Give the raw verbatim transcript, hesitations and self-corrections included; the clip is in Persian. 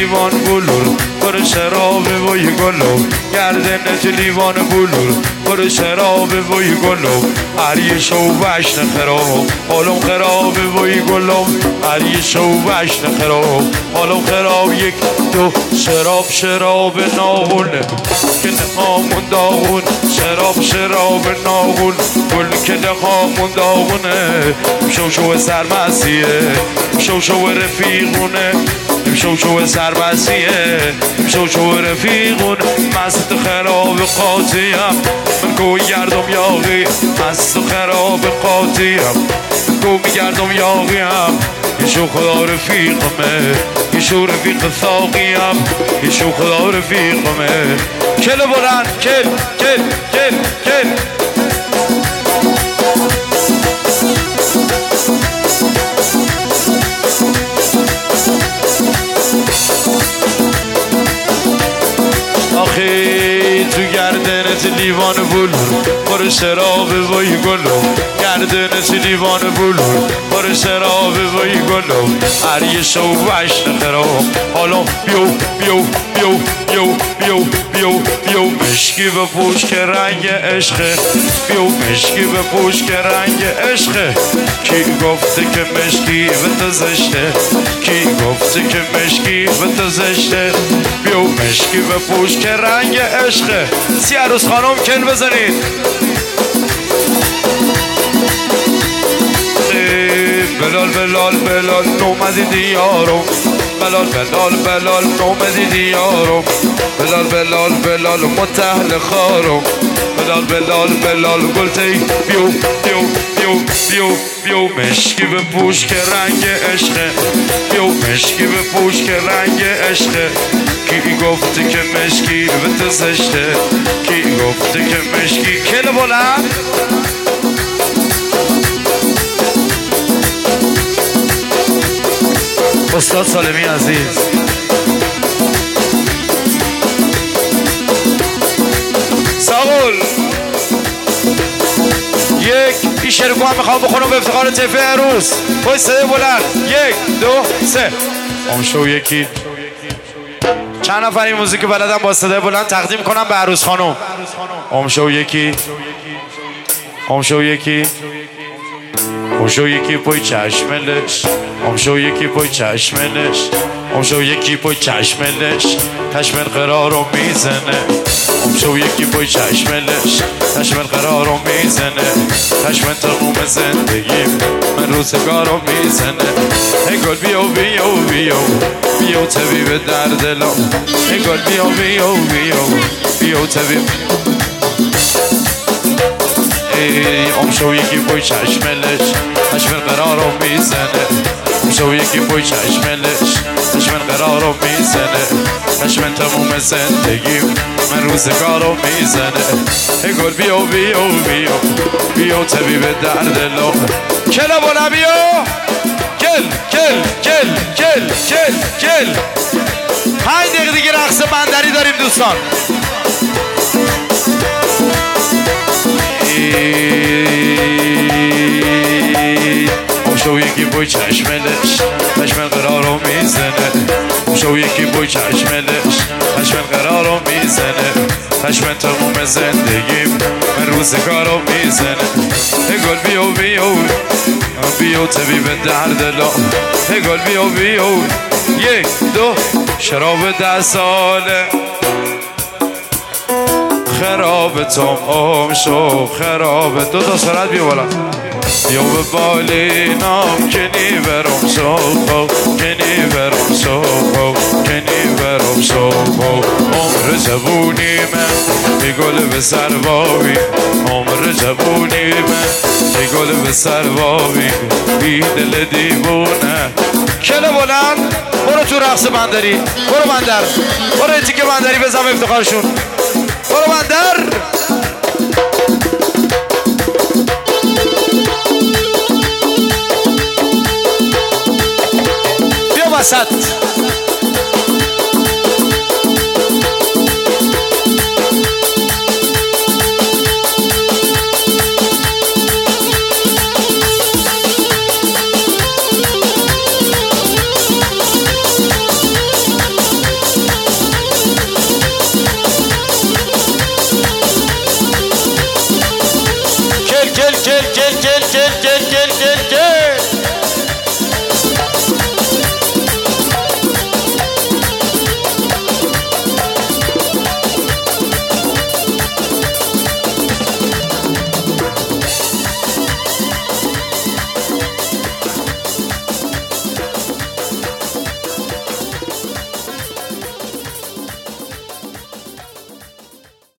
لیوان بلور پر شراب وی گلو گردنت لیوان بلور پر شراب وی گلو هر یه شو بشن خراب حالم خراب وی گلو هر یه شو بشن خراب حالم خراب یک دو شراب شراب ناغونه که نخامون داغون شراب شراب ناغون گل که نخامون داغونه شو شو سرمسیه شو شو رفیقونه شو شو سربستیه شو شو رفیقون مست خراب قاطیم من گو گردم یاقی مست خراب قاطیم گو گردم یاقیم یه شو خدا رفیقمه یه شو رفیق ساقیم یه شو خدا رفیقمه کل بلند کل کل کل کل آخی تو گردنت لیوان بلور پر شراب وی گلو گردنت لیوان بلور پر شراب وی گلو هر یه شو بشن خراب حالا بیو بیو بیو بیو بیو بیو بیو مشکی به پوش که رنگ عشقه بیو مشکی به پوش که رنگ عشقه کی گفته که مشکی به تو زشته کی گفته که مشکی به تو زشته بیو مشکی به پوش که رنگ عشقه سی عروس خانم کل بزنید بلال بلال بلال نومدی دیارم بلال بلال بلال نومدی دیارم بلال بلال بلال متحل خارم بلال بلال بلال گلتی بیو بیو بیو بیو بیو مشکی به پوش که رنگ عشقه بیو مشکی به پوش که رنگ عشقه کی گفته که مشکی به تو زشته کی گفته که مشکی کل بلند استاد سالمی عزیز ساقول یک این شرکو هم میخوام بخونم به افتخار طیفه عروس پای صدای بلند یک دو سه امشو یکی چند نفر این موزیک بلدم با صدای بلند تقدیم کنم به عروس خانم امشو یکی امشو یکی امشو یکی پای چشملش امشو یکی پای چشملش امشو یکی پای چشملش چشمل قرارو میزنه امشو یکی پای چشملش چشمل قرارو میزنه چشمل تموم زندگیم من روزگارو میزنه ای گل بیو بیو بیو بیو طبیب درد دلم ای گل بیو بیو بیو بیو طبیب امشو یکی پای چشملش چشمل قرارو میزنه امشو یکی پای چشملش چشمل قرارو میزنه چشمل تموم زندگیم من روزگارو میزنه ای گل بیو بیو بیو بیو طبیب درد دلم کلا بالا بیو کل کل کل کل کل کل پنج دقیقه دیگه رقص بندری داریم دوستان امشو یکی پای چشملش چشمل قرارو میزنه امشو یکی پای چشملش چشمل قرارو میزنه چشمل تموم زندگیم من روزگارو میزنه ای گل بیو بیو بیو طبیب درد دلم ای گل بیو بیو یک دو شراب ده ساله خراب توم امشو خراب دو تا سرعت بیو بالا بیو به بالینام که نیورم سوخو که نیورم سوخو که نیورم سوخو عمر جوونی من ای گل به سروابی عمر جوونی من ای گل به سروابی بی دل دیوونه کل بلند برو تو رقص بندری برو بندر برو این تیکه بندری بزن افتخارشون برو بندر بیا وسط